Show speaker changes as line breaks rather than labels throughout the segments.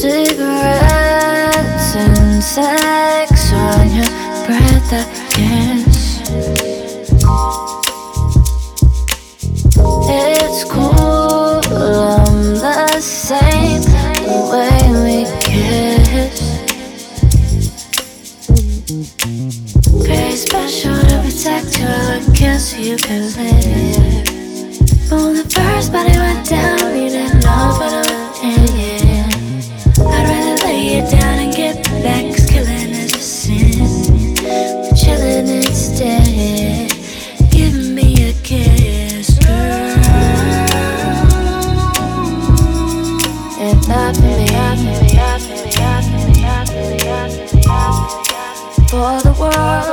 Cigarettes and sex on your breath, I guess. It's cool, I'm the same, the way we kiss. Very special to protect you, I guess you could live. But when the first body went down, you didn't know what I was in. I'd rather lay you down and get back, 'cause killing is a sin. We're chilling instead, giving me a kiss, girl. And not for me, for the world.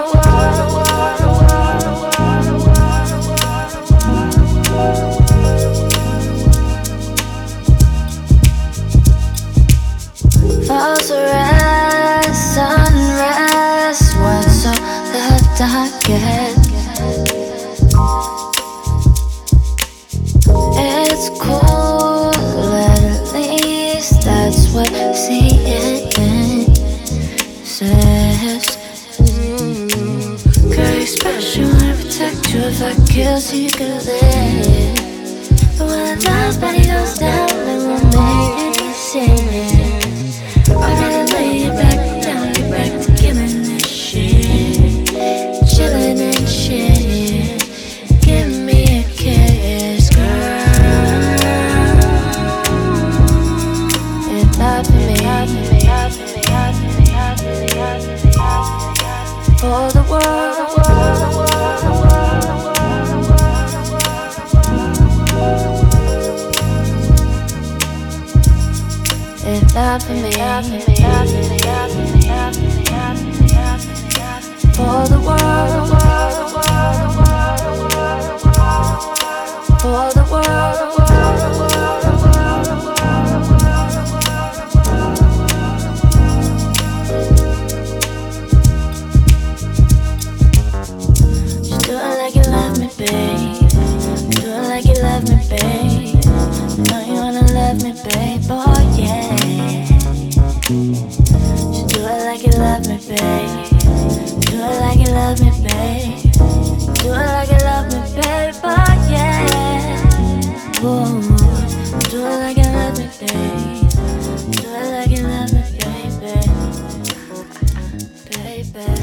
False arrest, unrest, what's all that I get? It's cool, at least that's what CNN says. Girl, you're special, I protect you. If I kill so you can live. But when the last body goes down, it won't make any sense. I'd rather lay you back down, get back to killing this shit. Chilling and shit. Give me a kiss, girl. And not for me, for the world. If not for me, for the world, for the world. Just do it like you love me, babe. Do it like you love me, babe. Know you wanna love me, babe. Oh yeah. Just do it like you love me, babe. Do it like you love me, babe. Do it like you love me, babe. Oh yeah. Whoa. Do it like you love me, babe. Do it like you love me, baby. Baby.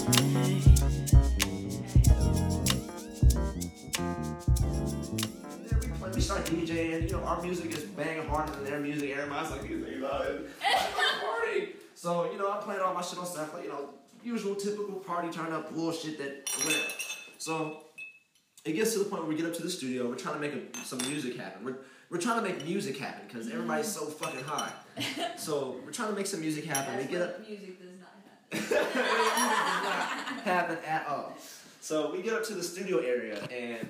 We start DJing, you know, our music is banging harder than their music. Everybody's like, these niggas out here party. So, you know, I played all my shit on SoundCloud, you know, usual typical party turn up bullshit that whatever. So it gets to the point where we get up to the studio, we're trying to make some music happen. We're trying to make music happen because everybody's so fucking high. So we're trying to make some music happen.
That's
we get
what
up.
music does not happen.
Music does not happen at all. So we get up to the studio area and